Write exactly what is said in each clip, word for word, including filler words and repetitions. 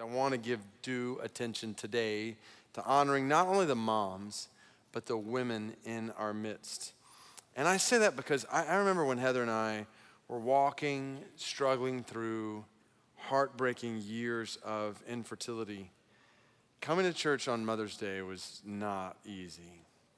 I want to give due attention today to honoring not only the moms, but the women in our midst. And I say that because I, I remember when Heather and I were walking, struggling through heartbreaking years of infertility. Coming to church on Mother's Day was not easy.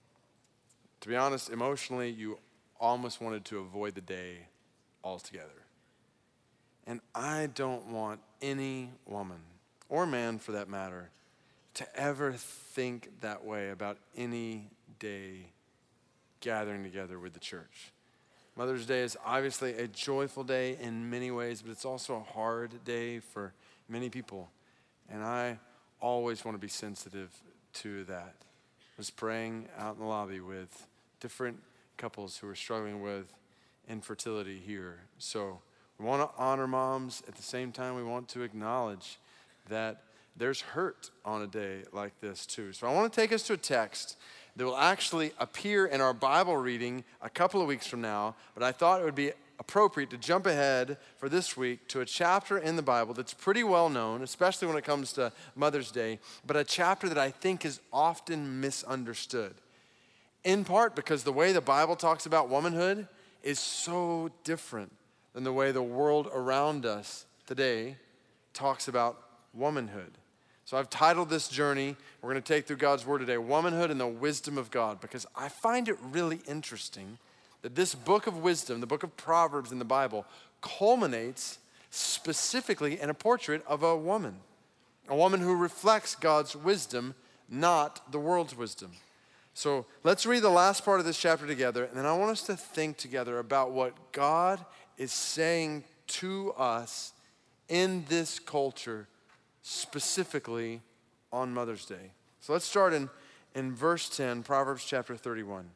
To be honest, emotionally, you almost wanted to avoid the day altogether. And I don't want any woman, or man for that matter, to ever think that way about any day gathering together with the church. Mother's Day is obviously a joyful day in many ways, but it's also a hard day for many people. And I always want to be sensitive to that. I was praying out in the lobby with different couples who are struggling with infertility here. So we want to honor moms. At the same time, we want to acknowledge that there's hurt on a day like this too. So I want to take us to a text that will actually appear in our Bible reading a couple of weeks from now, but I thought it would be appropriate to jump ahead for this week to a chapter in the Bible that's pretty well known, especially when it comes to Mother's Day, but a chapter that I think is often misunderstood. In part because the way the Bible talks about womanhood is so different than the way the world around us today talks about womanhood. So I've titled this journey, we're going to take through God's Word today, Womanhood and the Wisdom of God, because I find it really interesting that this book of wisdom, the book of Proverbs in the Bible, culminates specifically in a portrait of a woman, a woman who reflects God's wisdom, not the world's wisdom. So let's read the last part of this chapter together, and then I want us to think together about what God is saying to us in this culture, specifically on Mother's Day. So let's start in, in verse ten, Proverbs chapter thirty-one.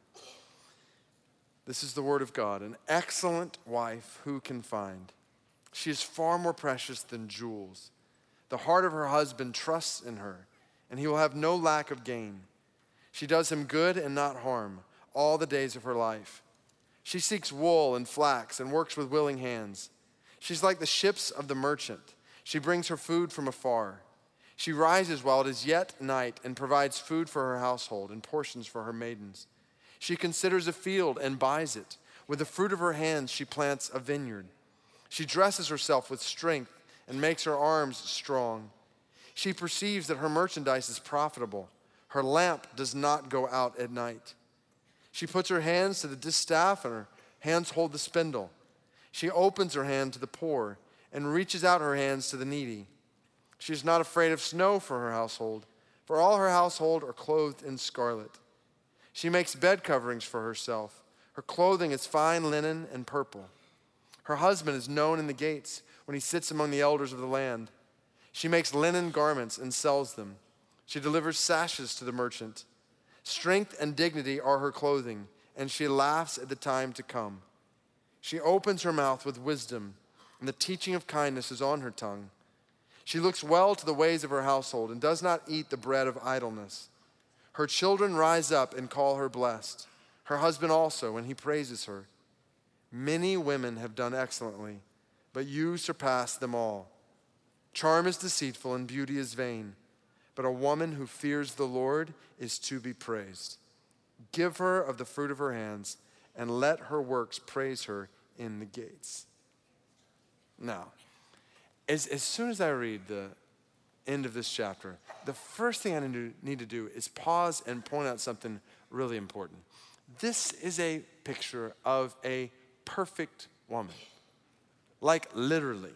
This is the word of God. An excellent wife who can find? She is far more precious than jewels. The heart of her husband trusts in her, and he will have no lack of gain. She does him good and not harm all the days of her life. She seeks wool and flax and works with willing hands. She's like the ships of the merchant. She brings her food from afar. She rises while it is yet night and provides food for her household and portions for her maidens. She considers a field and buys it. With the fruit of her hands, she plants a vineyard. She dresses herself with strength and makes her arms strong. She perceives that her merchandise is profitable. Her lamp does not go out at night. She puts her hands to the distaff and her hands hold the spindle. She opens her hand to the poor and reaches out her hands to the needy. She is not afraid of snow for her household, for all her household are clothed in scarlet. She makes bed coverings for herself. Her clothing is fine linen and purple. Her husband is known in the gates when he sits among the elders of the land. She makes linen garments and sells them. She delivers sashes to the merchant. Strength and dignity are her clothing, and she laughs at the time to come. She opens her mouth with wisdom, and the teaching of kindness is on her tongue. She looks well to the ways of her household and does not eat the bread of idleness. Her children rise up and call her blessed. Her husband also, and he praises her. Many women have done excellently, but you surpass them all. Charm is deceitful and beauty is vain, but a woman who fears the Lord is to be praised. Give her of the fruit of her hands, and let her works praise her in the gates. Now, as, as soon as I read the end of this chapter, the first thing I need to, need to do is pause and point out something really important. This is a picture of a perfect woman. Like literally.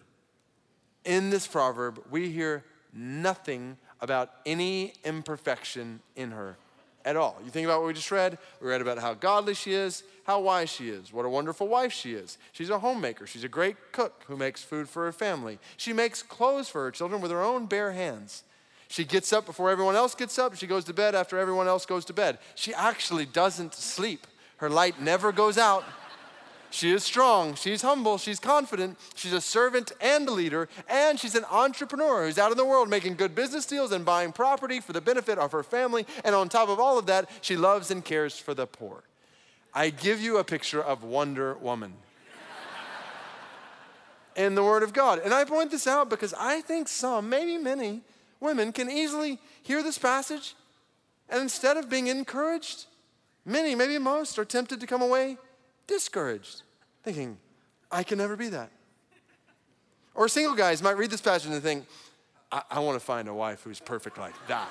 In this proverb, we hear nothing about any imperfection in her at all. You think about what we just read. We read about how godly she is, how wise she is, what a wonderful wife she is. She's a homemaker. She's a great cook who makes food for her family. She makes clothes for her children with her own bare hands. She gets up before everyone else gets up. She goes to bed after everyone else goes to bed. She actually doesn't sleep. Her light never goes out. She is strong, she's humble, she's confident, she's a servant and a leader, and she's an entrepreneur who's out in the world making good business deals and buying property for the benefit of her family. And on top of all of that, she loves and cares for the poor. I give you a picture of Wonder Woman. in the Word of God. And I point this out because I think some, maybe many, women can easily hear this passage, and instead of being encouraged, many, maybe most, are tempted to come away discouraged, thinking, I can never be that. Or single guys might read this passage and think, I, I want to find a wife who's perfect like that.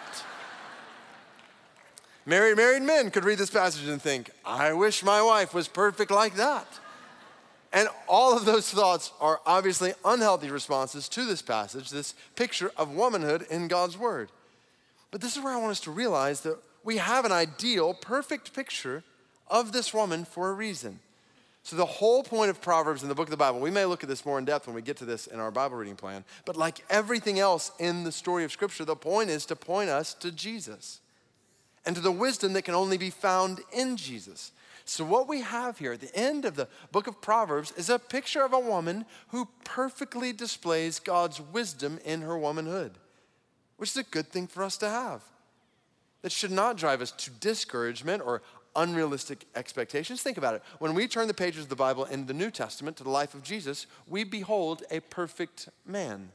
Married, married men could read this passage and think, I wish my wife was perfect like that. And all of those thoughts are obviously unhealthy responses to this passage, this picture of womanhood in God's Word. But this is where I want us to realize that we have an ideal, perfect picture of this woman for a reason. So the whole point of Proverbs in the book of the Bible, we may look at this more in depth when we get to this in our Bible reading plan, but like everything else in the story of Scripture, the point is to point us to Jesus and to the wisdom that can only be found in Jesus. So what we have here at the end of the book of Proverbs is a picture of a woman who perfectly displays God's wisdom in her womanhood, which is a good thing for us to have. That should not drive us to discouragement or unrealistic expectations. Think about it. When we turn the pages of the Bible in the New Testament to the life of Jesus, we behold a perfect man.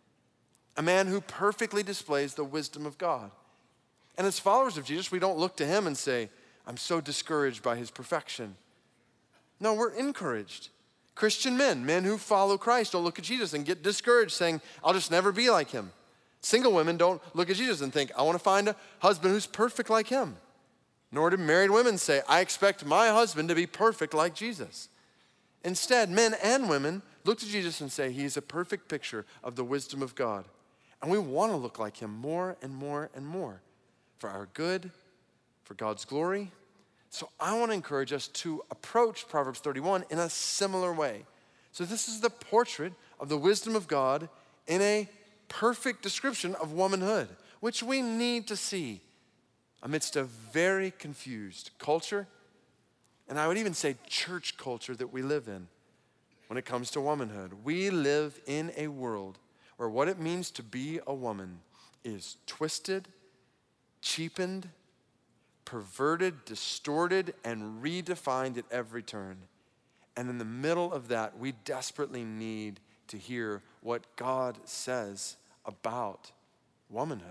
A man who perfectly displays the wisdom of God. And as followers of Jesus, we don't look to him and say, I'm so discouraged by his perfection. No, we're encouraged. Christian men, men who follow Christ, don't look at Jesus and get discouraged saying, I'll just never be like him. Single women don't look at Jesus and think, I want to find a husband who's perfect like him. Nor do married women say, I expect my husband to be perfect like Jesus. Instead, men and women look to Jesus and say, he's a perfect picture of the wisdom of God. And we want to look like him more and more and more for our good, for God's glory. So I want to encourage us to approach Proverbs thirty-one in a similar way. So this is the portrait of the wisdom of God in a perfect description of womanhood, which we need to see amidst a very confused culture, and I would even say church culture that we live in when it comes to womanhood. We live in a world where what it means to be a woman is twisted, cheapened, perverted, distorted, and redefined at every turn. And in the middle of that, we desperately need to hear what God says about womanhood.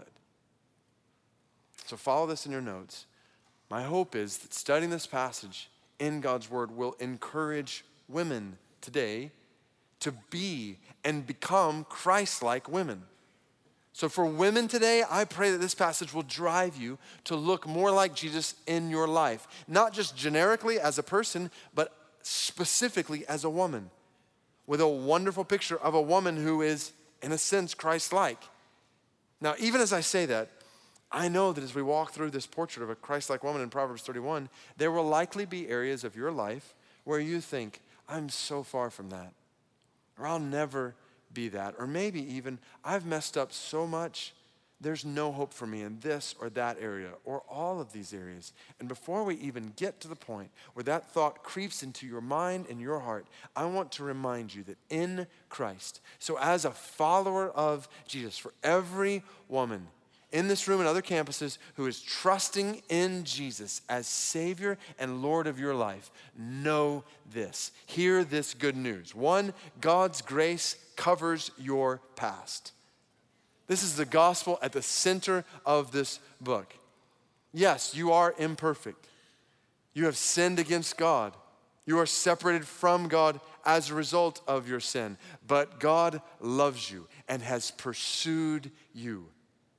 So follow this in your notes. My hope is that studying this passage in God's Word will encourage women today to be and become Christ-like women. So for women today, I pray that this passage will drive you to look more like Jesus in your life. Not just generically as a person, but specifically as a woman. With a wonderful picture of a woman who is, in a sense, Christ-like. Now, even as I say that, I know that as we walk through this portrait of a Christ-like woman in Proverbs thirty-one, there will likely be areas of your life where you think, I'm so far from that. Or I'll never be that. Or maybe even, I've messed up so much, there's no hope for me in this or that area, or all of these areas. And before we even get to the point where that thought creeps into your mind and your heart, I want to remind you that in Christ, so as a follower of Jesus, for every woman in this room and other campuses who is trusting in Jesus as Savior and Lord of your life, know this. Hear this good news. One, God's grace covers your past. This is the gospel at the center of this book. Yes, you are imperfect. You have sinned against God. You are separated from God as a result of your sin. But God loves you and has pursued you.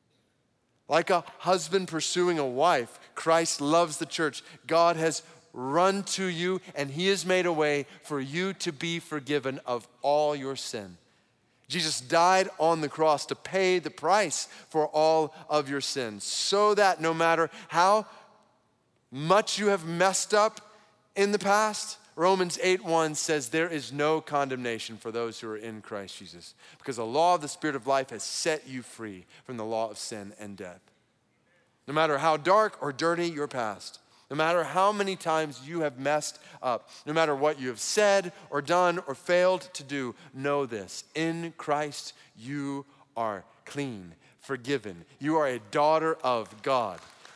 Like a husband pursuing a wife, Christ loves the church. God has run to you, and he has made a way for you to be forgiven of all your sin. Jesus died on the cross to pay the price for all of your sins, so that no matter how much you have messed up in the past, Romans eight one says there is no condemnation for those who are in Christ Jesus, because the law of the Spirit of life has set you free from the law of sin and death. No matter how dark or dirty your past, no matter how many times you have messed up, no matter what you have said or done or failed to do, know this: in Christ you are clean, forgiven. You are a daughter of God.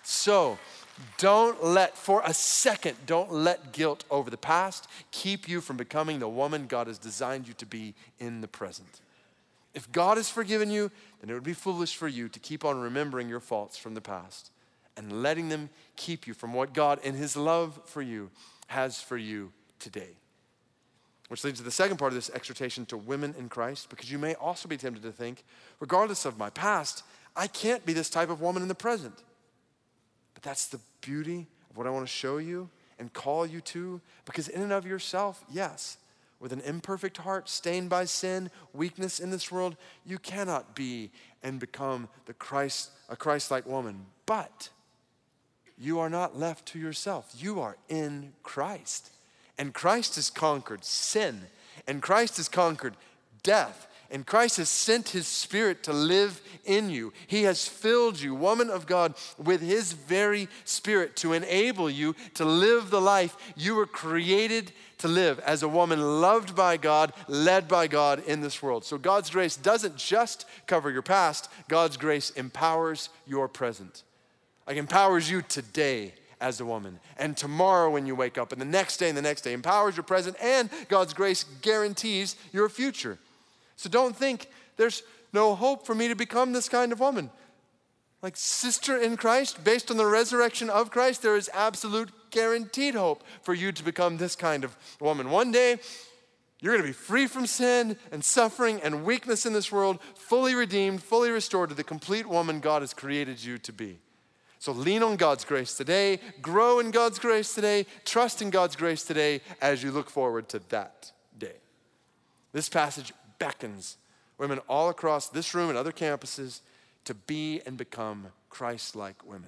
So don't let, for a second, don't let guilt over the past keep you from becoming the woman God has designed you to be in the present. If God has forgiven you, then it would be foolish for you to keep on remembering your faults from the past and letting them keep you from what God in his love for you has for you today. Which leads to the second part of this exhortation to women in Christ, because you may also be tempted to think, regardless of my past, I can't be this type of woman in the present. But that's the beauty of what I want to show you and call you to, because in and of yourself, yes, with an imperfect heart stained by sin, weakness in this world, you cannot be and become the Christ, a Christ-like woman. But you are not left to yourself. You are in Christ. And Christ has conquered sin. And Christ has conquered death. And Christ has sent his Spirit to live in you. He has filled you, woman of God, with his very Spirit to enable you to live the life you were created to live as a woman loved by God, led by God in this world. So God's grace doesn't just cover your past. God's grace empowers your present. Like empowers you today as a woman, and tomorrow when you wake up, and the next day and the next day, empowers your present, and God's grace guarantees your future. So don't think there's no hope for me to become this kind of woman. Like sister in Christ, based on the resurrection of Christ, there is absolute guaranteed hope for you to become this kind of woman. One day, you're going to be free from sin and suffering and weakness in this world, fully redeemed, fully restored to the complete woman God has created you to be. So lean on God's grace today, grow in God's grace today, trust in God's grace today as you look forward to that day. This passage beckons women all across this room and other campuses to be and become Christ-like women.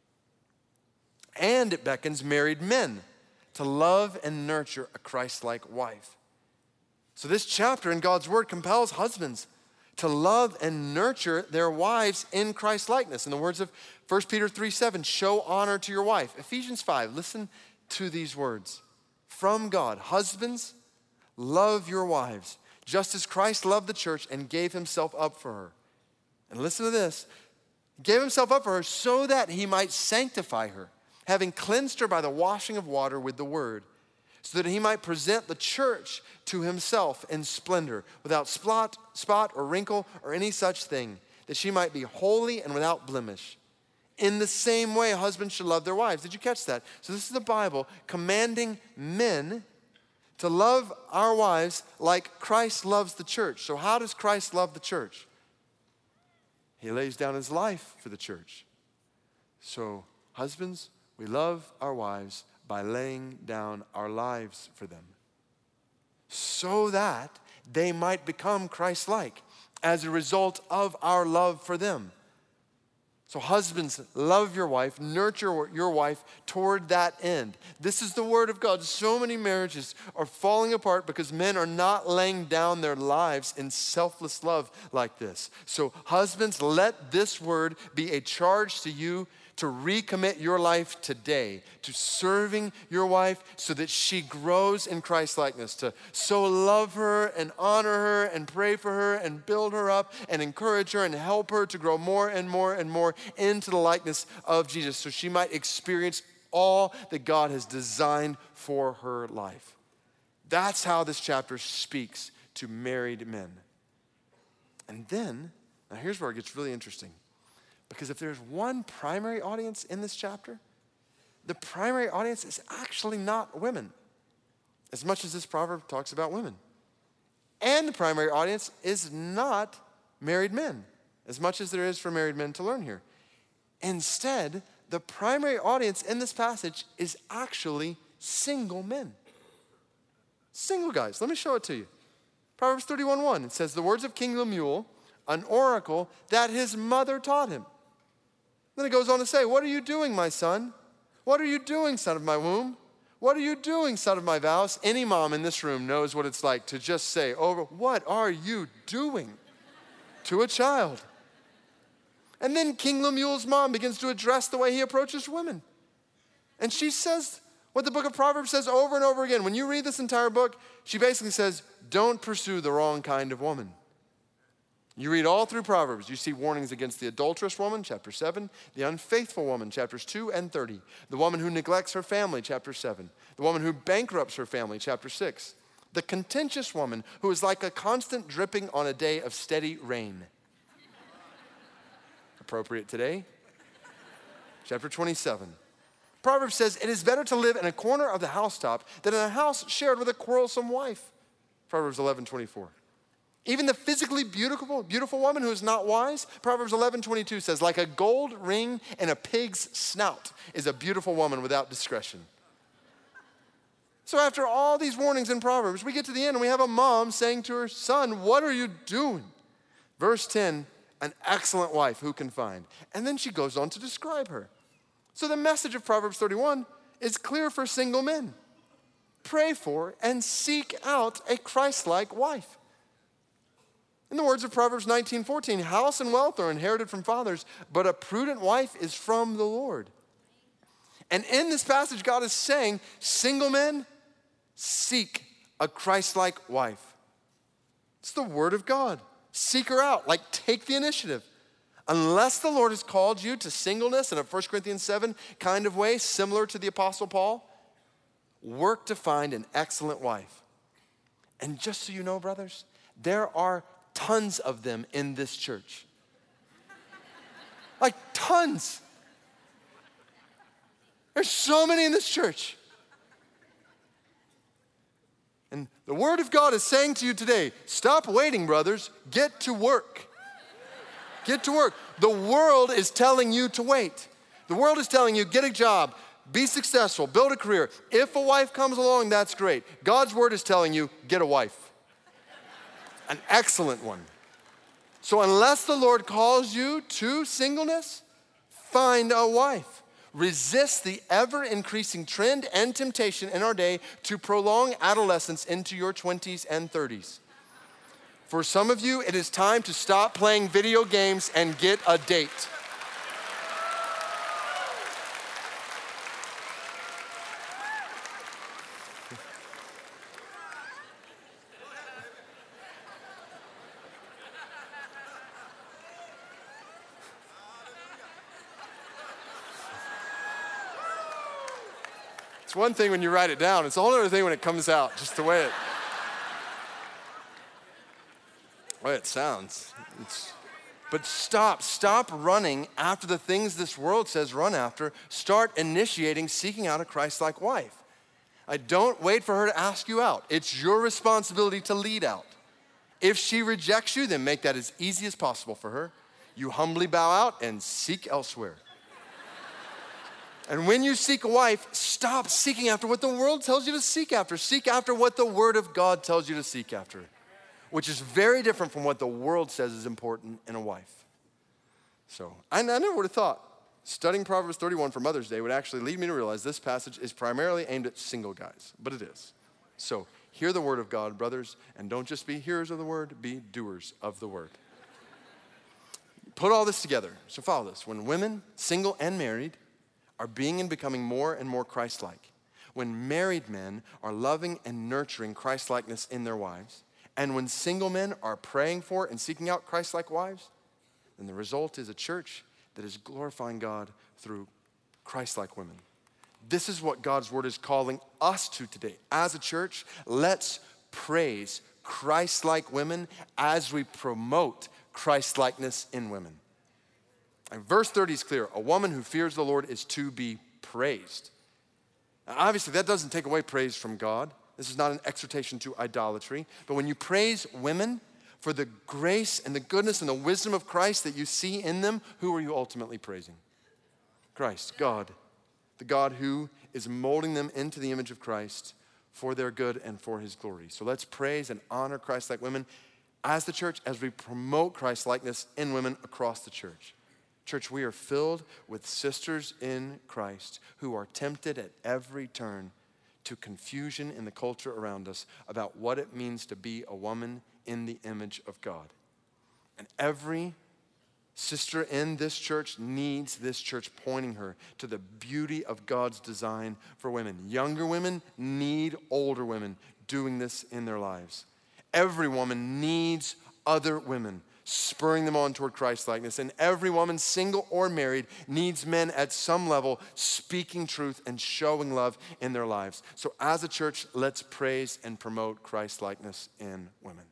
And it beckons married men to love and nurture a Christ-like wife. So this chapter in God's word compels husbands to love and nurture their wives in Christ-likeness. In the words of First Peter three seven, show honor to your wife. Ephesians five, listen to these words. From God, husbands, love your wives, just as Christ loved the church and gave himself up for her. And listen to this. He gave himself up for her so that he might sanctify her, having cleansed her by the washing of water with the word, so that he might present the church to himself in splendor, without spot, spot or wrinkle or any such thing, that she might be holy and without blemish. In the same way, husbands should love their wives. Did you catch that? So this is the Bible commanding men to love our wives like Christ loves the church. So how does Christ love the church? He lays down his life for the church. So husbands, we love our wives by laying down our lives for them, so that they might become Christ-like as a result of our love for them. So husbands, love your wife, nurture your wife toward that end. This is the word of God. So many marriages are falling apart because men are not laying down their lives in selfless love like this. So husbands, let this word be a charge to you to recommit your life today to serving your wife so that she grows in Christ-likeness, to so love her and honor her and pray for her and build her up and encourage her and help her to grow more and more and more into the likeness of Jesus so she might experience all that God has designed for her life. That's how this chapter speaks to married men. And then, now here's where it gets really interesting. Because if there's one primary audience in this chapter, the primary audience is actually not women, as much as this proverb talks about women. And the primary audience is not married men, as much as there is for married men to learn here. Instead, the primary audience in this passage is actually single men. Single guys. Let me show it to you. Proverbs thirty-one one, it says, the words of King Lemuel, an oracle that his mother taught him. Then it goes on to say, what are you doing, my son? What are you doing, son of my womb? What are you doing, son of my vows? Any mom in this room knows what it's like to just say over, what are you doing to a child? And then King Lemuel's mom begins to address the way he approaches women. And she says what the book of Proverbs says over and over again. When you read this entire book, she basically says, don't pursue the wrong kind of woman. You read all through Proverbs, you see warnings against the adulterous woman, chapter seven, the unfaithful woman, chapters two and thirty, the woman who neglects her family, chapter seven, the woman who bankrupts her family, chapter six, the contentious woman who is like a constant dripping on a day of steady rain. Appropriate today, chapter twenty-seven. Proverbs says, it is better to live in a corner of the housetop than in a house shared with a quarrelsome wife. Proverbs eleven twenty-four. Even the physically beautiful, beautiful woman who is not wise, Proverbs eleven twenty-two says, like a gold ring in a pig's snout is a beautiful woman without discretion. So after all these warnings in Proverbs, we get to the end and we have a mom saying to her son, what are you doing? Verse ten, an excellent wife who can find. And then she goes on to describe her. So the message of Proverbs thirty-one is clear for single men. Pray for and seek out a Christ-like wife. In the words of Proverbs nineteen fourteen, house and wealth are inherited from fathers, but a prudent wife is from the Lord. And in this passage, God is saying, single men, seek a Christ-like wife. It's the word of God. Seek her out, like take the initiative. Unless the Lord has called you to singleness in a First Corinthians seven kind of way, similar to the Apostle Paul, work to find an excellent wife. And just so you know, brothers, there are tons of them in this church. Like tons. There's so many in this church. And the word of God is saying to you today, stop waiting, brothers. Get to work. Get to work. The world is telling you to wait. The world is telling you, get a job, be successful, build a career. If a wife comes along, that's great. God's word is telling you, get a wife. An excellent one. So unless the Lord calls you to singleness, find a wife. Resist the ever-increasing trend and temptation in our day to prolong adolescence into your twenties and thirties. For some of you, it is time to stop playing video games and get a date. It's one thing when you write it down. It's a whole other thing when it comes out, just the way it, the way it sounds. It's, but stop, stop running after the things this world says run after. Start initiating, seeking out a Christ-like wife. I don't wait for her to ask you out. It's your responsibility to lead out. If she rejects you, then make that as easy as possible for her. You humbly bow out and seek elsewhere. And when you seek a wife, stop seeking after what the world tells you to seek after. Seek after what the Word of God tells you to seek after, which is very different from what the world says is important in a wife. So I, I never would have thought studying Proverbs thirty-one for Mother's Day would actually lead me to realize this passage is primarily aimed at single guys, but it is. So hear the word of God, brothers, and don't just be hearers of the word, be doers of the word. Put all this together. So follow this. When women, single and married, are being and becoming more and more Christ-like, when married men are loving and nurturing Christ-likeness in their wives, and when single men are praying for and seeking out Christ-like wives, then the result is a church that is glorifying God through Christ-like women. This is what God's word is calling us to today. As a church, let's praise Christ-like women as we promote Christ-likeness in women. And verse thirty is clear. A woman who fears the Lord is to be praised. Now, obviously, that doesn't take away praise from God. This is not an exhortation to idolatry. But when you praise women for the grace and the goodness and the wisdom of Christ that you see in them, who are you ultimately praising? Christ, God, the God who is molding them into the image of Christ for their good and for his glory. So let's praise and honor Christ-like women as the church, as we promote Christ-likeness in women across the church. Church, we are filled with sisters in Christ who are tempted at every turn to confusion in the culture around us about what it means to be a woman in the image of God. And every sister in this church needs this church pointing her to the beauty of God's design for women. Younger women need older women doing this in their lives. Every woman needs other women spurring them on toward Christ-likeness. And every woman, single or married, needs men at some level speaking truth and showing love in their lives. So as a church, let's praise and promote Christ-likeness in women.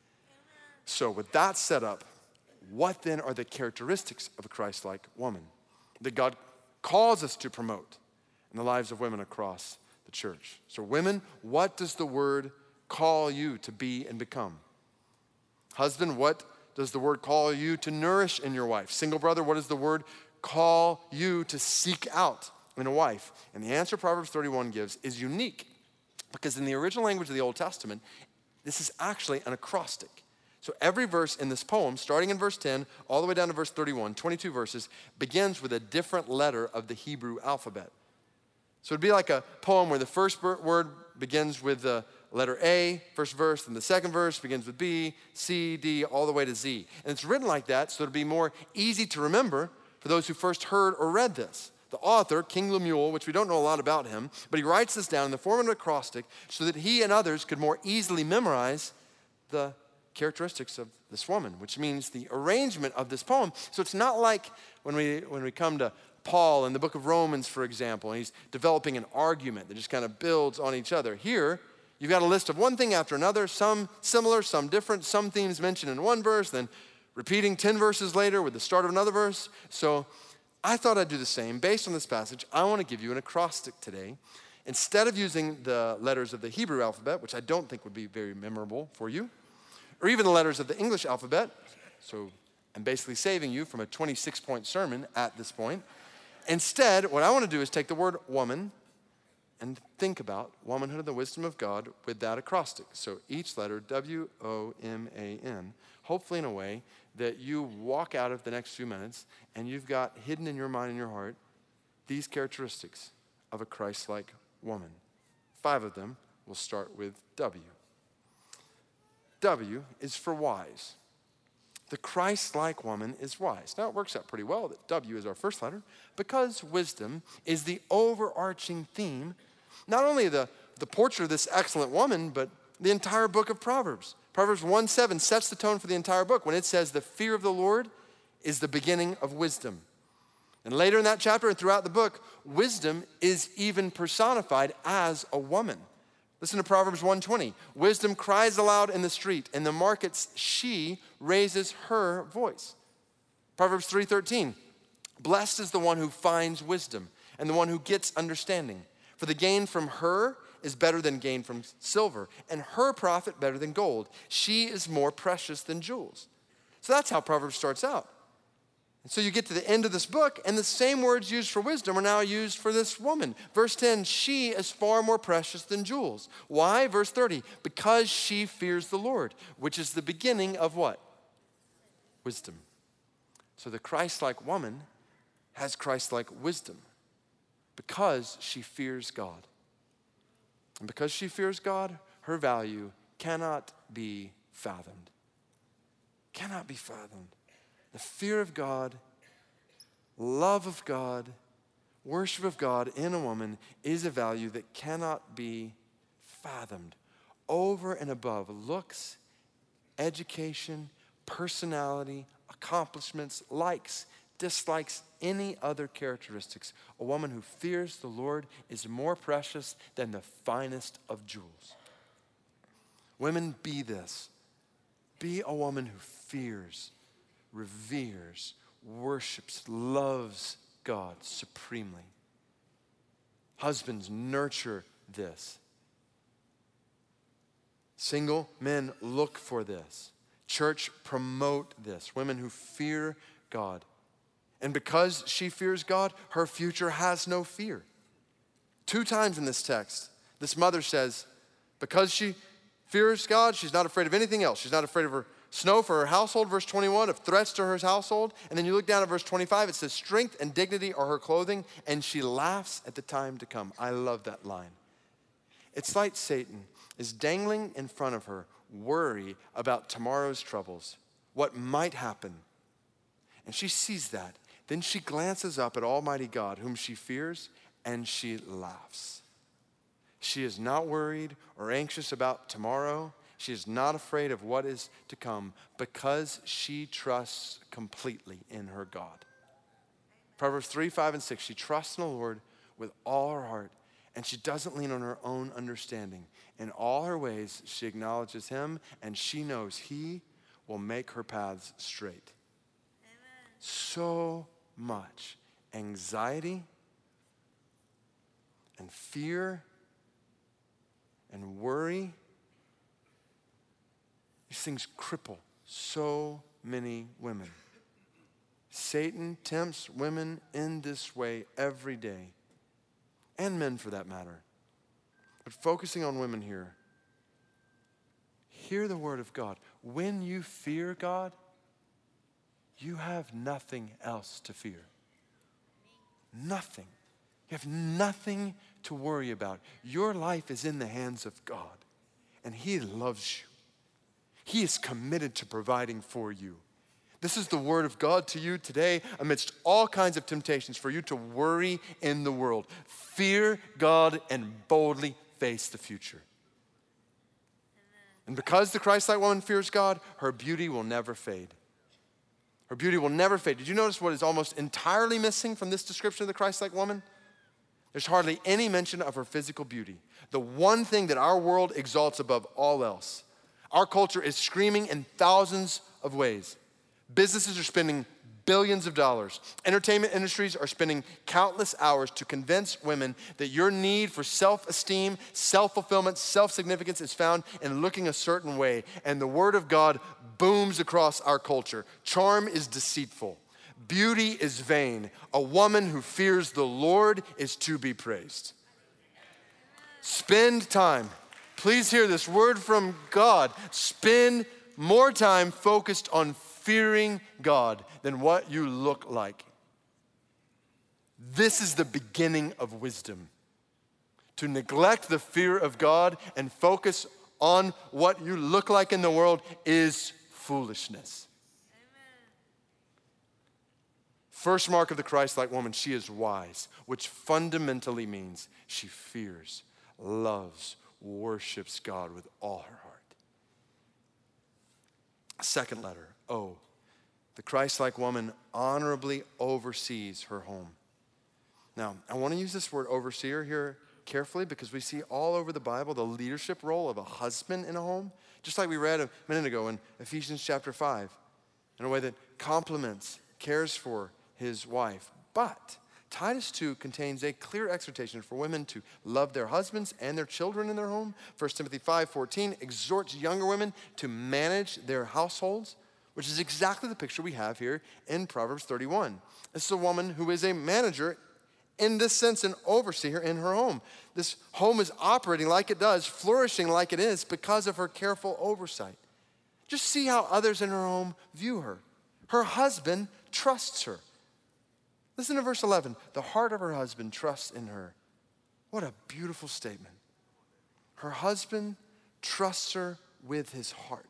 So with that set up, what then are the characteristics of a Christ-like woman that God calls us to promote in the lives of women across the church? So women, what does the word call you to be and become? Husband, what does the word call you to nourish in your wife? Single brother, what does the word call you to seek out in a wife? And the answer Proverbs thirty-one gives is unique because in the original language of the Old Testament, this is actually an acrostic. So every verse in this poem, starting in verse ten, all the way down to verse thirty-one, twenty-two verses, begins with a different letter of the Hebrew alphabet. So it'd be like a poem where the first word begins with the letter A, first verse, and the second verse begins with B, C, D, all the way to Z. And it's written like that so it'll be more easy to remember for those who first heard or read this. The author, King Lemuel, which we don't know a lot about him, but he writes this down in the form of an acrostic so that he and others could more easily memorize the characteristics of this woman, which means the arrangement of this poem. So it's not like when we when we come to Paul in the book of Romans, for example, and he's developing an argument that just kind of builds on each other. Here, you've got a list of one thing after another, some similar, some different, some themes mentioned in one verse, then repeating ten verses later with the start of another verse. So I thought I'd do the same. Based on this passage, I want to give you an acrostic today. Instead of using the letters of the Hebrew alphabet, which I don't think would be very memorable for you, or even the letters of the English alphabet, so I'm basically saving you from a twenty-six point sermon at this point. Instead, what I want to do is take the word woman and think about womanhood and the wisdom of God with that acrostic. So each letter, W O M A N, hopefully in a way that you walk out of the next few minutes and you've got hidden in your mind and your heart these characteristics of a Christ-like woman. Five of them will start with W. W is for wise. The Christ-like woman is wise. Now, it works out pretty well that W is our first letter because wisdom is the overarching theme, not only the, the portrait of this excellent woman, but the entire book of Proverbs. Proverbs one seven sets the tone for the entire book when it says the fear of the Lord is the beginning of wisdom. And later in that chapter and throughout the book, wisdom is even personified as a woman. Listen to Proverbs one twenty. Wisdom cries aloud in the street. In the markets, she raises her voice. Proverbs three thirteen. Blessed is the one who finds wisdom and the one who gets understanding. For the gain from her is better than gain from silver, and her profit better than gold. She is more precious than jewels. So that's how Proverbs starts out. And so you get to the end of this book, and the same words used for wisdom are now used for this woman. Verse ten, she is far more precious than jewels. Why? Verse thirty, because she fears the Lord, which is the beginning of what? Wisdom. So the Christ-like woman has Christ-like wisdom because she fears God. And because she fears God, her value cannot be fathomed. Cannot be fathomed. The fear of God, love of God, worship of God in a woman is a value that cannot be fathomed. Over and above looks, education, personality, accomplishments, likes, dislikes, any other characteristics. A woman who fears the Lord is more precious than the finest of jewels. Women, be this. Be a woman who fears, reveres, worships, loves God supremely. Husbands, nurture this. Single men, look for this. Church, promote this. Women who fear God. And because she fears God, her future has no fear. Two times in this text, this mother says, because she fears God, she's not afraid of anything else. She's not afraid of her snow for her household, verse twenty-one, of threats to her household. And then you look down at verse twenty-five, it says, strength and dignity are her clothing, and she laughs at the time to come. I love that line. It's like Satan is dangling in front of her worry about tomorrow's troubles, what might happen. And she sees that. Then she glances up at Almighty God, whom she fears, and she laughs. She is not worried or anxious about tomorrow. She is not afraid of what is to come because she trusts completely in her God. Proverbs three, five, and six, she trusts in the Lord with all her heart, and she doesn't lean on her own understanding. In all her ways, she acknowledges him, and she knows he will make her paths straight. Amen. So much anxiety and fear and worry, these things cripple so many women. Satan tempts women in this way every day, and men for that matter. But focusing on women here, hear the word of God. When you fear God, you have nothing else to fear. Nothing. You have nothing to worry about. Your life is in the hands of God, and he loves you. He is committed to providing for you. This is the word of God to you today amidst all kinds of temptations for you to worry in the world. Fear God and boldly face the future. And because the Christ-like woman fears God, her beauty will never fade. Her beauty will never fade. Did you notice what is almost entirely missing from this description of the Christ-like woman? There's hardly any mention of her physical beauty. The one thing that our world exalts above all else. Our culture is screaming in thousands of ways. Businesses are spending billions of dollars. Entertainment industries are spending countless hours to convince women that your need for self-esteem, self-fulfillment, self-significance is found in looking a certain way. And the word of God booms across our culture. Charm is deceitful. Beauty is vain. A woman who fears the Lord is to be praised. Spend time. Please hear this word from God. Spend more time focused on fearing God than what you look like. This is the beginning of wisdom. To neglect the fear of God and focus on what you look like in the world is foolishness. Amen. First mark of the Christ-like woman, she is wise, which fundamentally means she fears, loves, worships God with all her heart. Second letter, O. The Christ-like woman honorably oversees her home. Now, I want to use this word overseer here carefully because we see all over the Bible the leadership role of a husband in a home, just like we read a minute ago in Ephesians chapter five, in a way that compliments, cares for his wife. But Titus two contains a clear exhortation for women to love their husbands and their children in their home. First Timothy five fourteen exhorts younger women to manage their households, which is exactly the picture we have here in Proverbs thirty-one. This is a woman who is a manager, in this sense, an overseer in her home. This home is operating like it does, flourishing like it is because of her careful oversight. Just see how others in her home view her. Her husband trusts her. Listen to verse eleven. The heart of her husband trusts in her. What a beautiful statement. Her husband trusts her with his heart.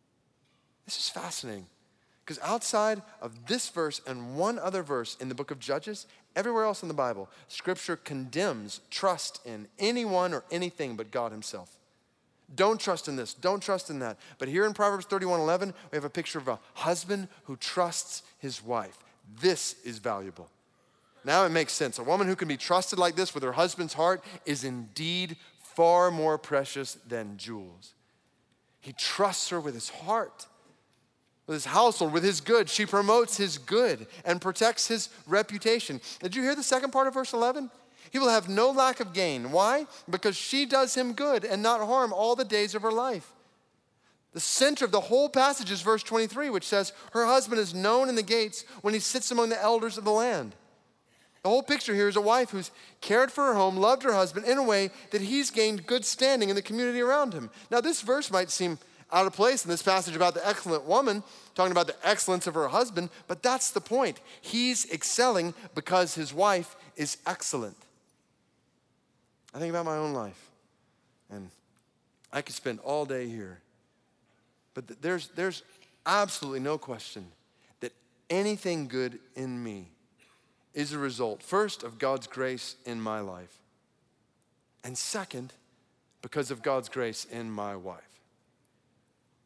This is fascinating because outside of this verse and one other verse in the book of Judges, everywhere else in the Bible, Scripture condemns trust in anyone or anything but God himself. Don't trust in this, don't trust in that. But here in Proverbs thirty-one eleven, we have a picture of a husband who trusts his wife. This is valuable. Now it makes sense. A woman who can be trusted like this with her husband's heart is indeed far more precious than jewels. He trusts her with his heart, with his household, with his good. She promotes his good and protects his reputation. Did you hear the second part of verse eleven? He will have no lack of gain. Why? Because she does him good and not harm all the days of her life. The center of the whole passage is verse twenty-three, which says, her husband is known in the gates when he sits among the elders of the land. The whole picture here is a wife who's cared for her home, loved her husband in a way that he's gained good standing in the community around him. Now, this verse might seem out of place in this passage about the excellent woman, talking about the excellence of her husband, but that's the point. He's excelling because his wife is excellent. I think about my own life, and I could spend all day here, but there's, there's absolutely no question that anything good in me is a result, first, of God's grace in my life, and second, because of God's grace in my wife.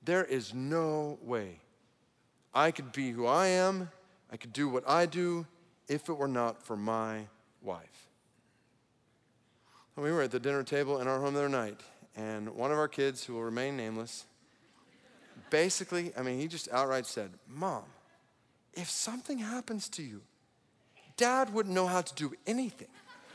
there is no way I could be who I am, I could do what I do if it were not for my wife. And we were at the dinner table in our home the other night, and one of our kids, who will remain nameless, basically, I mean, he just outright said, Mom, if something happens to you, Dad wouldn't know how to do anything.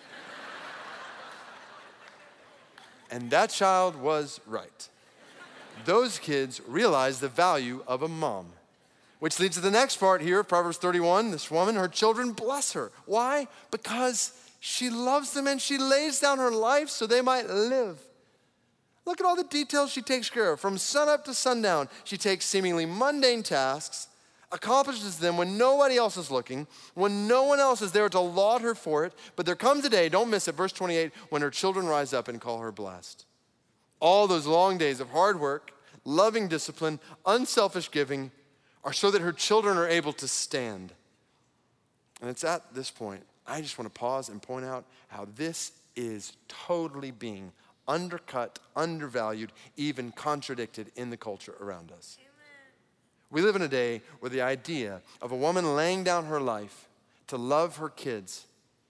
And that child was right. Those kids realized the value of a mom. Which leads to the next part here of Proverbs thirty-one. This woman, her children bless her. Why? Because she loves them and she lays down her life so they might live. Look at all the details she takes care of. From sunup to sundown, she takes seemingly mundane tasks, accomplishes them when nobody else is looking, when no one else is there to laud her for it. But there comes a day, don't miss it, verse twenty-eight, when her children rise up and call her blessed. All those long days of hard work, loving discipline, unselfish giving are so that her children are able to stand. And it's at this point, I just want to pause and point out how this is totally being undercut, undervalued, even contradicted in the culture around us. We live in a day where the idea of a woman laying down her life to love her kids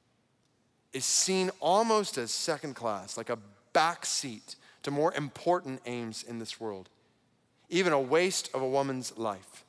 is seen almost as second class, like a backseat to more important aims in this world, even a waste of a woman's life.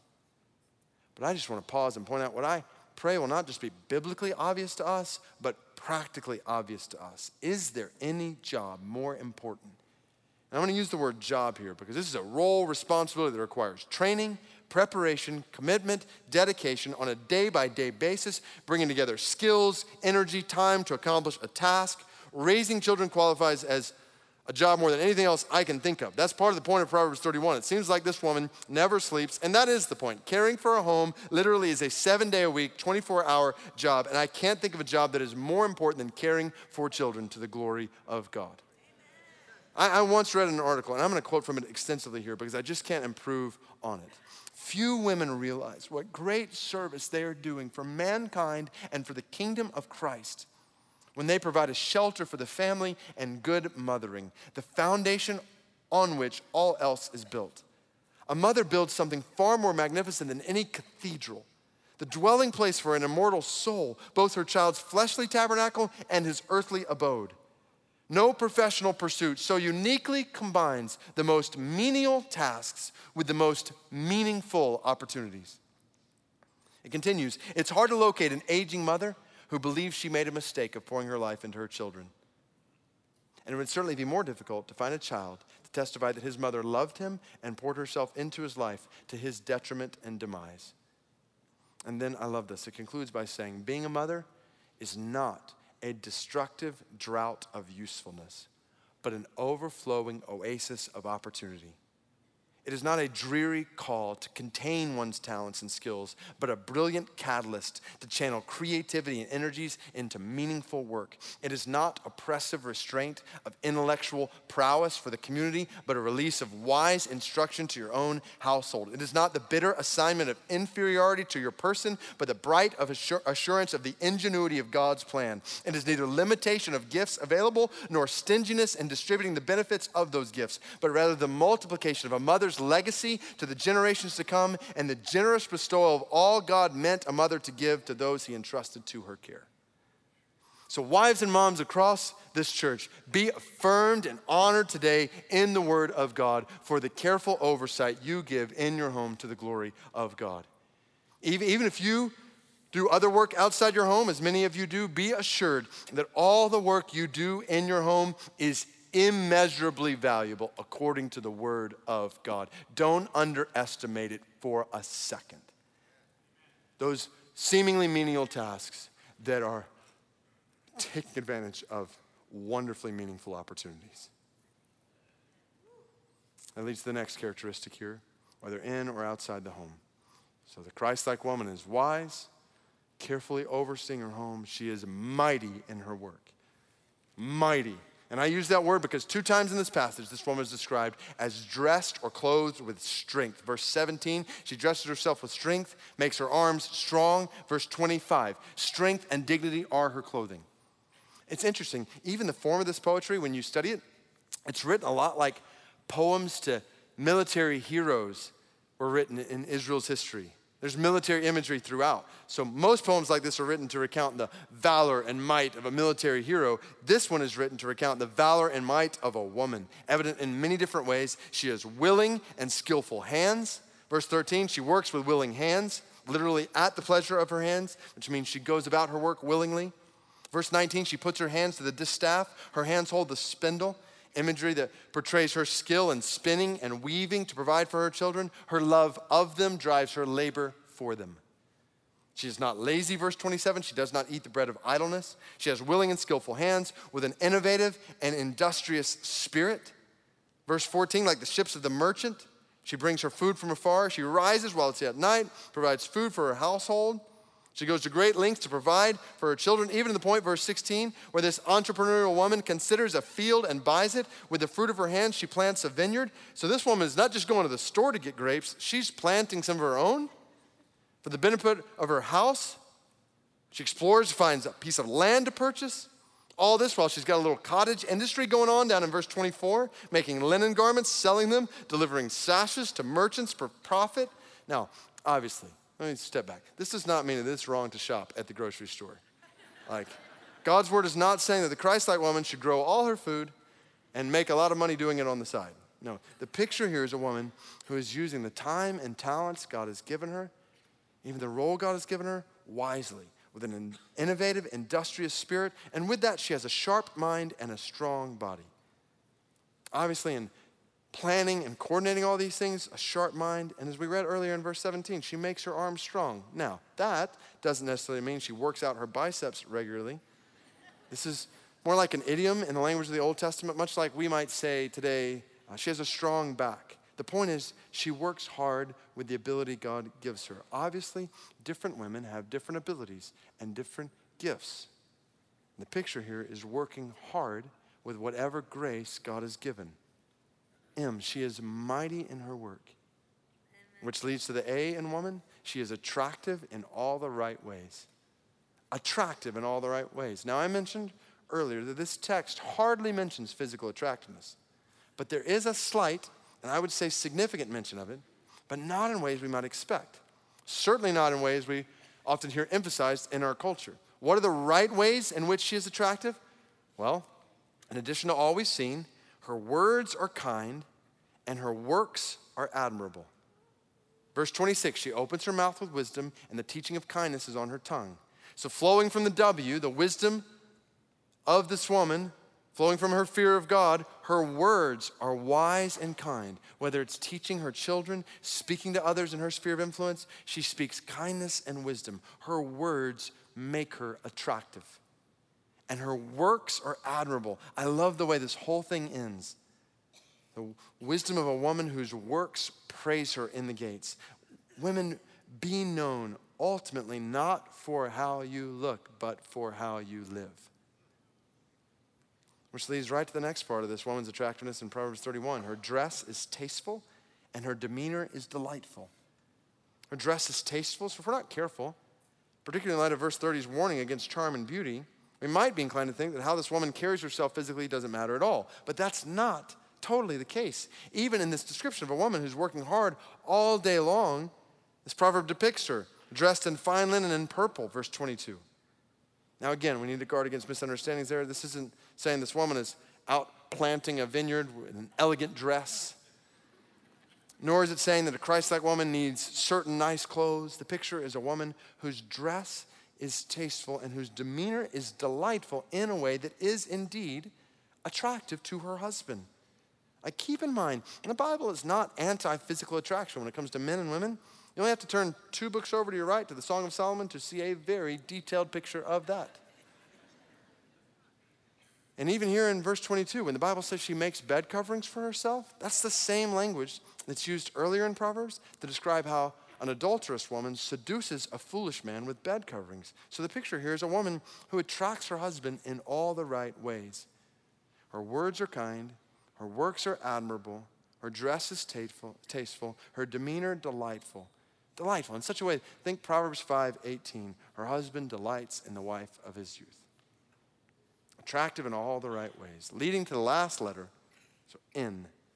But I just want to pause and point out what I pray will not just be biblically obvious to us, but practically obvious to us. Is there any job more important? And I'm going to use the word job here because this is a role, responsibility that requires training, preparation, commitment, dedication on a day-by-day basis, bringing together skills, energy, time to accomplish a task. Raising children qualifies as a job more than anything else I can think of. That's part of the point of Proverbs thirty-one. It seems like this woman never sleeps, and that is the point. Caring for a home literally is a seven-day-a-week, twenty-four hour job, and I can't think of a job that is more important than caring for children to the glory of God. I, I once read an article, and I'm going to quote from it extensively here because I just can't improve on it. Few women realize what great service they are doing for mankind and for the kingdom of Christ when they provide a shelter for the family and good mothering, the foundation on which all else is built. A mother builds something far more magnificent than any cathedral, the dwelling place for an immortal soul, both her child's fleshly tabernacle and his earthly abode. No professional pursuit so uniquely combines the most menial tasks with the most meaningful opportunities. It continues, it's hard to locate an aging mother who believes she made a mistake of pouring her life into her children. And it would certainly be more difficult to find a child to testify that his mother loved him and poured herself into his life to his detriment and demise. And then I love this. It concludes by saying, being a mother is not a destructive drought of usefulness, but an overflowing oasis of opportunity. It is not a dreary call to contain one's talents and skills, but a brilliant catalyst to channel creativity and energies into meaningful work. It is not oppressive restraint of intellectual prowess for the community, but a release of wise instruction to your own household. It is not the bitter assignment of inferiority to your person, but the bright of assur- assurance of the ingenuity of God's plan. It is neither limitation of gifts available nor stinginess in distributing the benefits of those gifts, but rather the multiplication of a mother's legacy to the generations to come and the generous bestowal of all God meant a mother to give to those he entrusted to her care. So wives and moms across this church, be affirmed and honored today in the word of God for the careful oversight you give in your home to the glory of God. Even, even if you do other work outside your home, as many of you do, be assured that all the work you do in your home is immeasurably valuable according to the word of God. Don't underestimate it for a second. Those seemingly menial tasks that are taking advantage of wonderfully meaningful opportunities. That leads to the next characteristic here, whether in or outside the home. So the Christ-like woman is wise, carefully overseeing her home. She is mighty in her work. Mighty. And I use that word because two times in this passage, this woman is described as dressed or clothed with strength. Verse seventeen, she dresses herself with strength, makes her arms strong. Verse twenty-five, strength and dignity are her clothing. It's interesting, even the form of this poetry, when you study it, it's written a lot like poems to military heroes were written in Israel's history. There's military imagery throughout. So most poems like this are written to recount the valor and might of a military hero. This one is written to recount the valor and might of a woman, evident in many different ways. She has willing and skillful hands. Verse thirteen, she works with willing hands, literally at the pleasure of her hands, which means she goes about her work willingly. Verse nineteen, she puts her hands to the distaff. Her hands hold the spindle. Imagery that portrays her skill in spinning and weaving to provide for her children. Her love of them drives her labor for them. She is not lazy, verse twenty-seven. She does not eat the bread of idleness. She has willing and skillful hands with an innovative and industrious spirit. Verse fourteen, like the ships of the merchant, she brings her food from afar. She rises while it's yet night, provides food for her household. She goes to great lengths to provide for her children, even to the point, verse sixteen, where this entrepreneurial woman considers a field and buys it. With the fruit of her hands, she plants a vineyard. So this woman is not just going to the store to get grapes. She's planting some of her own for the benefit of her house. She explores, finds a piece of land to purchase. All this while she's got a little cottage industry going on down in verse twenty-four, making linen garments, selling them, delivering sashes to merchants for profit. Now, obviously, let me step back. This does not mean that it's wrong to shop at the grocery store. Like, God's word is not saying that the Christ-like woman should grow all her food and make a lot of money doing it on the side. No, the picture here is a woman who is using the time and talents God has given her, even the role God has given her, wisely, with an innovative, industrious spirit. And with that, she has a sharp mind and a strong body. Obviously, in planning and coordinating all these things, a sharp mind. And as we read earlier in verse seventeen, she makes her arms strong. Now, that doesn't necessarily mean she works out her biceps regularly. This is more like an idiom in the language of the Old Testament, much like we might say today, uh, she has a strong back. The point is, she works hard with the ability God gives her. Obviously, different women have different abilities and different gifts. The picture here is working hard with whatever grace God has given. M, she is mighty in her work, which leads to the A in woman. She is attractive in all the right ways. Attractive in all the right ways. Now, I mentioned earlier that this text hardly mentions physical attractiveness, but there is a slight, and I would say significant mention of it, but not in ways we might expect. Certainly not in ways we often hear emphasized in our culture. What are the right ways in which she is attractive? Well, in addition to all we've seen, her words are kind and her works are admirable. Verse twenty-six, she opens her mouth with wisdom and the teaching of kindness is on her tongue. So flowing from the W, the wisdom of this woman, flowing from her fear of God, her words are wise and kind. Whether it's teaching her children, speaking to others in her sphere of influence, she speaks kindness and wisdom. Her words make her attractive. And her works are admirable. I love the way this whole thing ends. The wisdom of a woman whose works praise her in the gates. Women, be known ultimately not for how you look, but for how you live. Which leads right to the next part of this woman's attractiveness in Proverbs thirty-one. Her dress is tasteful and her demeanor is delightful. Her dress is tasteful, so if we're not careful, particularly in light of verse thirty's warning against charm and beauty, we might be inclined to think that how this woman carries herself physically doesn't matter at all. But that's not totally the case. Even in this description of a woman who's working hard all day long, this proverb depicts her dressed in fine linen and purple, verse twenty-two. Now again, we need to guard against misunderstandings there. This isn't saying this woman is out planting a vineyard with an elegant dress. Nor is it saying that a Christ-like woman needs certain nice clothes. The picture is a woman whose dress is tasteful and whose demeanor is delightful in a way that is indeed attractive to her husband. I keep in mind, the Bible is not anti-physical attraction when it comes to men and women. You only have to turn two books over to your right to the Song of Solomon to see a very detailed picture of that. And even here in verse twenty-two, when the Bible says she makes bed coverings for herself, that's the same language that's used earlier in Proverbs to describe how an adulterous woman seduces a foolish man with bed coverings. So the picture here is a woman who attracts her husband in all the right ways. Her words are kind, her works are admirable, her dress is tasteful, tasteful, her demeanor delightful. Delightful in such a way, think Proverbs five eighteen. Her husband delights in the wife of his youth. Attractive in all the right ways. Leading to the last letter, so N.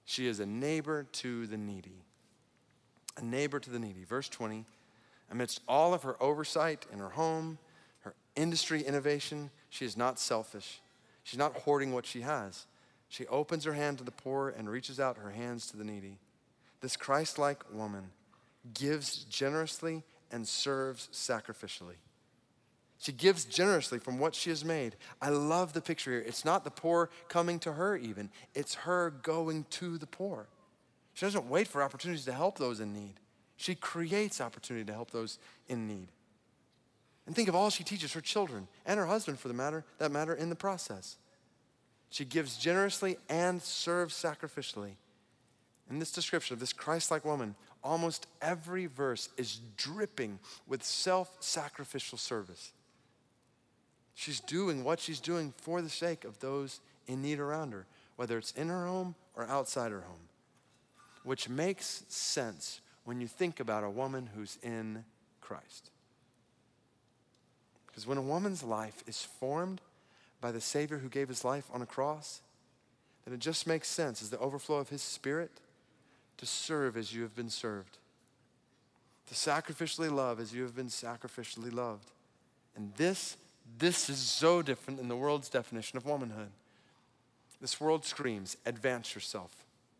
She is a neighbor to the needy. A neighbor to the needy. Verse twenty, amidst all of her oversight in her home, her industry innovation, she is not selfish. She's not hoarding what she has. She opens her hand to the poor and reaches out her hands to the needy. This Christ-like woman gives generously and serves sacrificially. She gives generously from what she has made. I love the picture here. It's not the poor coming to her even. It's her going to the poor. She doesn't wait for opportunities to help those in need. She creates opportunity to help those in need. And think of all she teaches her children and her husband, for the matter, that matter, in the process. She gives generously and serves sacrificially. In this description of this Christ-like woman, almost every verse is dripping with self-sacrificial service. She's doing what she's doing for the sake of those in need around her, whether it's in her home or outside her home, which makes sense when you think about a woman who's in Christ. Because when a woman's life is formed by the Savior who gave his life on a cross, then it just makes sense as the overflow of his Spirit to serve as you have been served, to sacrificially love as you have been sacrificially loved. And this, this is so different than the world's definition of womanhood. This world screams, advance yourself.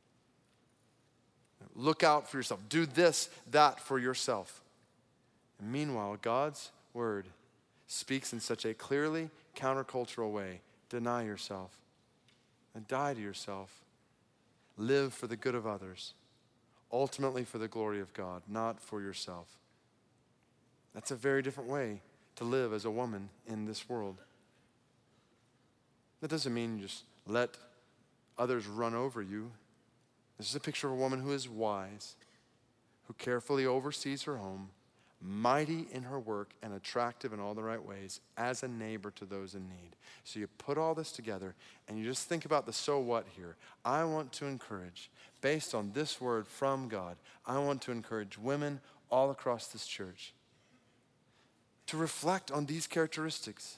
Look out for yourself. Do this, that for yourself. And meanwhile, God's word speaks in such a clearly countercultural way. Deny yourself and die to yourself. Live for the good of others, ultimately for the glory of God, not for yourself. That's a very different way to live as a woman in this world. That doesn't mean you just let others run over you. This is a picture of a woman who is wise, who carefully oversees her home, mighty in her work and attractive in all the right ways as a neighbor to those in need. So you put all this together and you just think about the so what here. I want to encourage, based on this word from God, I want to encourage women all across this church to reflect on these characteristics.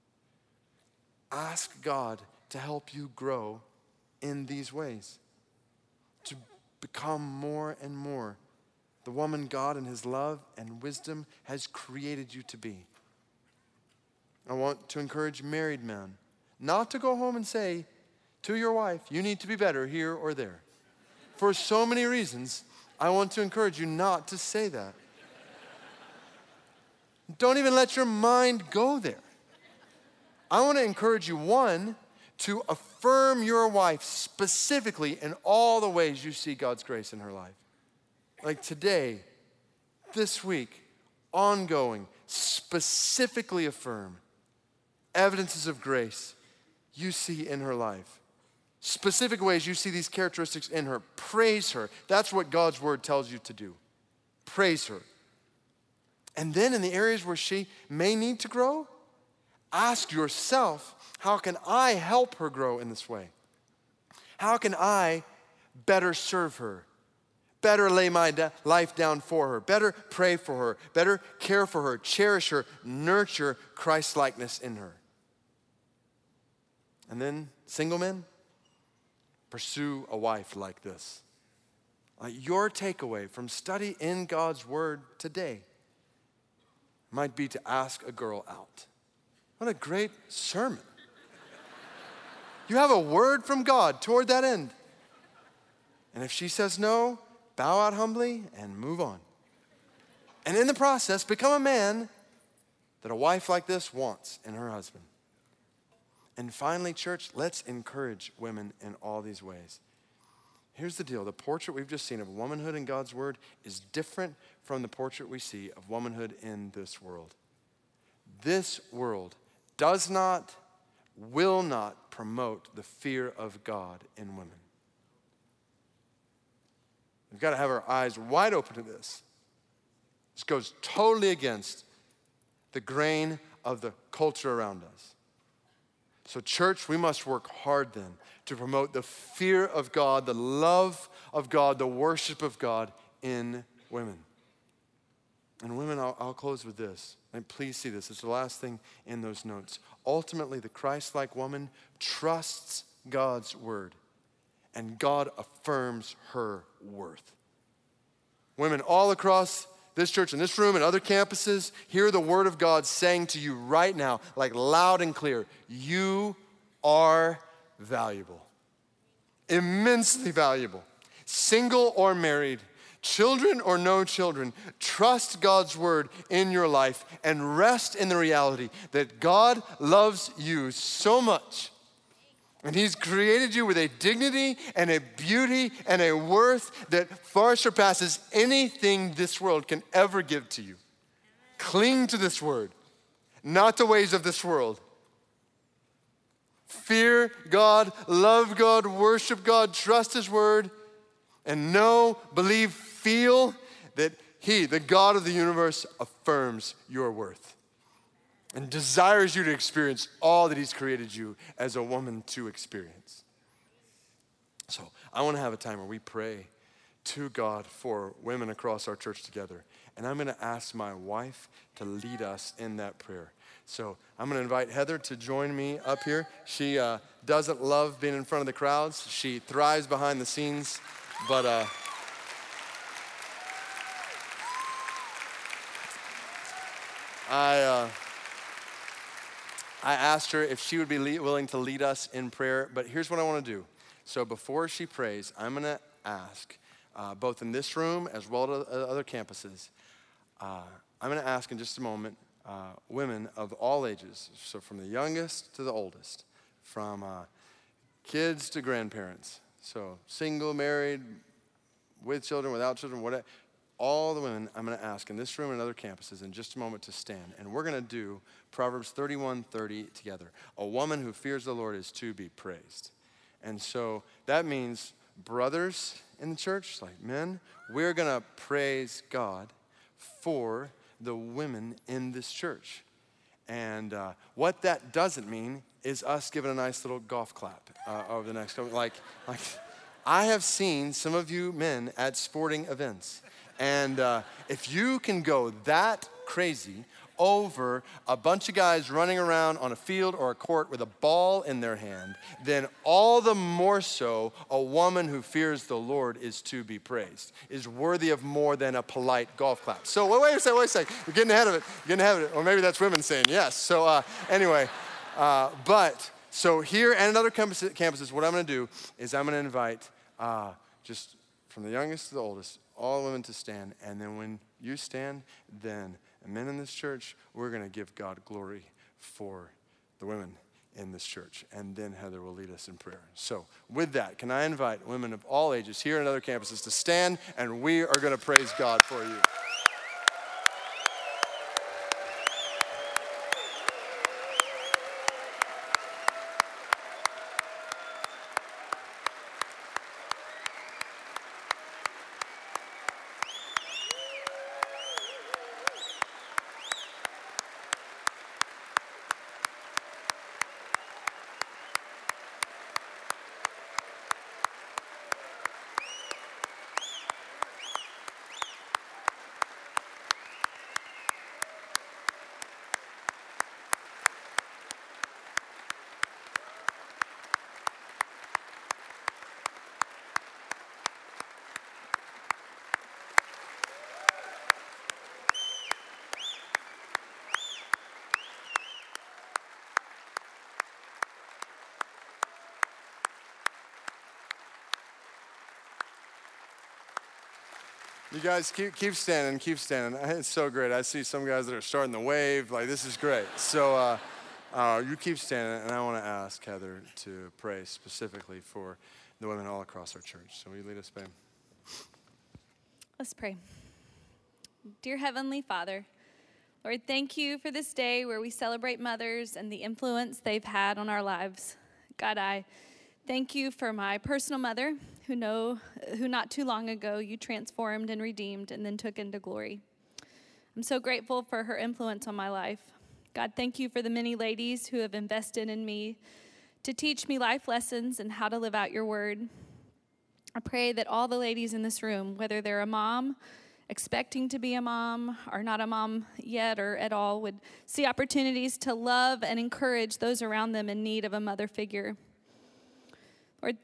Ask God to help you grow in these ways, to become more and more the woman God in his love and wisdom has created you to be. I want to encourage married men not to go home and say to your wife, you need to be better here or there. For so many reasons, I want to encourage you not to say that. Don't even let your mind go there. I want to encourage you, one, to affirm your wife specifically in all the ways you see God's grace in her life. Like today, this week, ongoing, specifically affirm evidences of grace you see in her life. Specific ways you see these characteristics in her. Praise her. That's what God's word tells you to do. Praise her. And then in the areas where she may need to grow, ask yourself, how can I help her grow in this way? How can I better serve her? Better lay my da- life down for her. Better pray for her. Better care for her. Cherish her. Nurture Christ-likeness in her. And then, single men, pursue a wife like this. Like your takeaway from study in God's word today might be to ask a girl out. What a great sermon. You have a word from God toward that end. And if she says no, bow out humbly and move on. And in the process, become a man that a wife like this wants in her husband. And finally, church, let's encourage women in all these ways. Here's the deal. The portrait we've just seen of womanhood in God's word is different from the portrait we see of womanhood in this world. This world does not, will not promote the fear of God in women. We've got to have our eyes wide open to this. This goes totally against the grain of the culture around us. So church, we must work hard then to promote the fear of God, the love of God, the worship of God in women. And women, I'll, I'll close with this. And please see this. It's the last thing in those notes. Ultimately, the Christ-like woman trusts God's word and God affirms her worth. Women all across this church, in this room, and other campuses, hear the word of God saying to you right now, like loud and clear, you are valuable. Immensely valuable. Single or married, children or no children, trust God's word in your life and rest in the reality that God loves you so much. And he's created you with a dignity and a beauty and a worth that far surpasses anything this world can ever give to you. Cling to this word, not the ways of this world. Fear God, love God, worship God, trust his word, and know, believe, feel that he, the God of the universe, affirms your worth and desires you to experience all that he's created you as a woman to experience. So I want to have a time where we pray to God for women across our church together. And I'm going to ask my wife to lead us in that prayer. So I'm going to invite Heather to join me up here. She uh, doesn't love being in front of the crowds. She thrives behind the scenes, but uh, I... Uh, I asked her if she would be le- willing to lead us in prayer, but here's what I want to do. So before she prays, I'm going to ask, uh, both in this room as well as other campuses, uh, I'm going to ask in just a moment, uh, women of all ages, so from the youngest to the oldest, from uh, kids to grandparents, so single, married, with children, without children, whatever. All the women I'm going to ask in this room and other campuses in just a moment to stand. And we're going to do Proverbs thirty-one thirty together. A woman who fears the Lord is to be praised. And so that means brothers in the church, like men, we're going to praise God for the women in this church. And uh, what that doesn't mean is us giving a nice little golf clap uh, over the next couple. Like, like, I have seen some of you men at sporting events. And uh, if you can go that crazy over a bunch of guys running around on a field or a court with a ball in their hand, then all the more so a woman who fears the Lord is to be praised, is worthy of more than a polite golf clap. So wait, wait a second, wait a second. You're getting ahead of it. You're getting ahead of it. Or maybe that's women saying yes. So uh, anyway, uh, but so here and in other campuses, campuses, what I'm going to do is I'm going to invite uh, just from the youngest to the oldest, all women to stand, and then when you stand, then men in this church, we're going to give God glory for the women in this church. And then Heather will lead us in prayer. So with that, can I invite women of all ages here and other campuses to stand, and we are going to praise God for you. You guys keep keep standing, keep standing. It's so great. I see some guys that are starting the wave. Like, this is great. So uh, uh, you keep standing, and I want to ask Heather to pray specifically for the women all across our church. So will you lead us, babe? Let's pray. Dear Heavenly Father, Lord, thank you for this day where we celebrate mothers and the influence they've had on our lives. God, I thank you for my personal mother, who know, who not too long ago you transformed and redeemed and then took into glory. I'm so grateful for her influence on my life. God, thank you for the many ladies who have invested in me to teach me life lessons and how to live out your word. I pray that all the ladies in this room, whether they're a mom, expecting to be a mom, or not a mom yet or at all, would see opportunities to love and encourage those around them in need of a mother figure. Lord,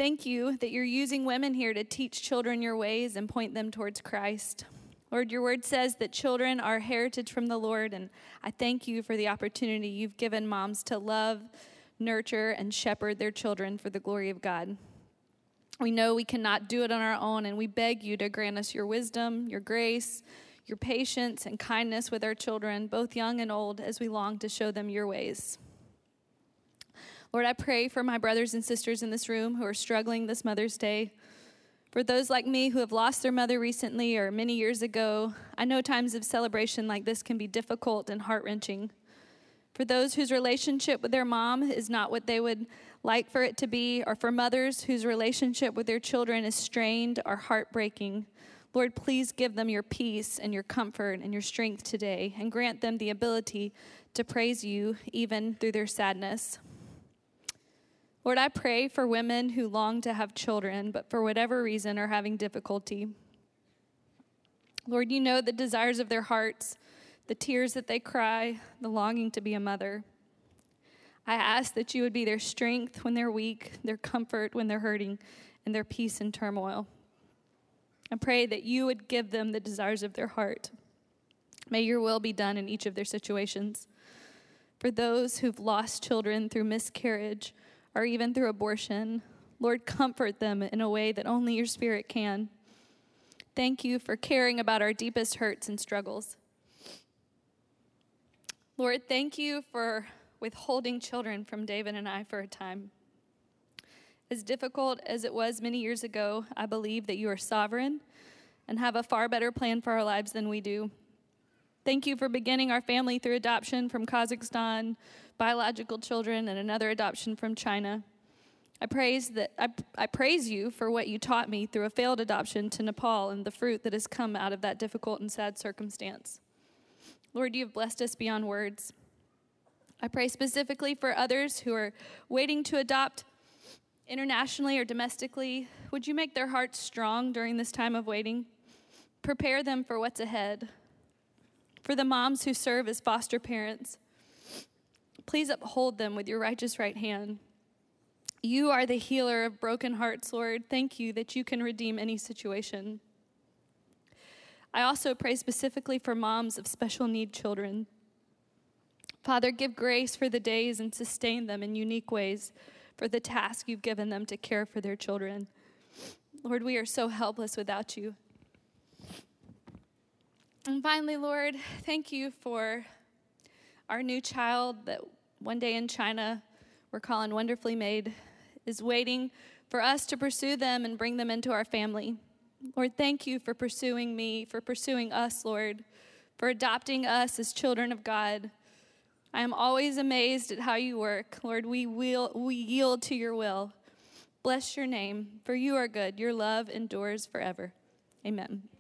Thank you that you're using women here to teach children your ways and point them towards Christ. Lord, your word says that children are heritage from the Lord, and I thank you for the opportunity you've given moms to love, nurture, and shepherd their children for the glory of God. We know we cannot do it on our own, and we beg you to grant us your wisdom, your grace, your patience, and kindness with our children, both young and old, as we long to show them your ways. Lord, I pray for my brothers and sisters in this room who are struggling this Mother's Day. For those like me who have lost their mother recently or many years ago, I know times of celebration like this can be difficult and heart-wrenching. For those whose relationship with their mom is not what they would like for it to be, or for mothers whose relationship with their children is strained or heartbreaking, Lord, please give them your peace and your comfort and your strength today, and grant them the ability to praise you even through their sadness. Lord, I pray for women who long to have children, but for whatever reason are having difficulty. Lord, you know the desires of their hearts, the tears that they cry, the longing to be a mother. I ask that you would be their strength when they're weak, their comfort when they're hurting, and their peace in turmoil. I pray that you would give them the desires of their heart. May your will be done in each of their situations. For those who've lost children through miscarriage, or even through abortion, Lord, comfort them in a way that only your Spirit can. Thank you for caring about our deepest hurts and struggles. Lord, thank you for withholding children from David and I for a time. As difficult as it was many years ago, I believe that you are sovereign and have a far better plan for our lives than we do. Thank you for beginning our family through adoption from Kazakhstan, biological children, and another adoption from China. I praise that I, I praise you for what you taught me through a failed adoption to Nepal and the fruit that has come out of that difficult and sad circumstance. Lord, you have blessed us beyond words. I pray specifically for others who are waiting to adopt internationally or domestically. Would you make their hearts strong during this time of waiting? Prepare them for what's ahead. For the moms who serve as foster parents, please uphold them with your righteous right hand. You are the healer of broken hearts, Lord. Thank you that you can redeem any situation. I also pray specifically for moms of special need children. Father, give grace for the days and sustain them in unique ways for the task you've given them to care for their children. Lord, we are so helpless without you. And finally, Lord, thank you for our new child that one day in China we're calling Wonderfully Made is waiting for us to pursue them and bring them into our family. Lord, thank you for pursuing me, for pursuing us, Lord, for adopting us as children of God. I am always amazed at how you work. Lord, we will, we yield to your will. Bless your name, for you are good. Your love endures forever. Amen.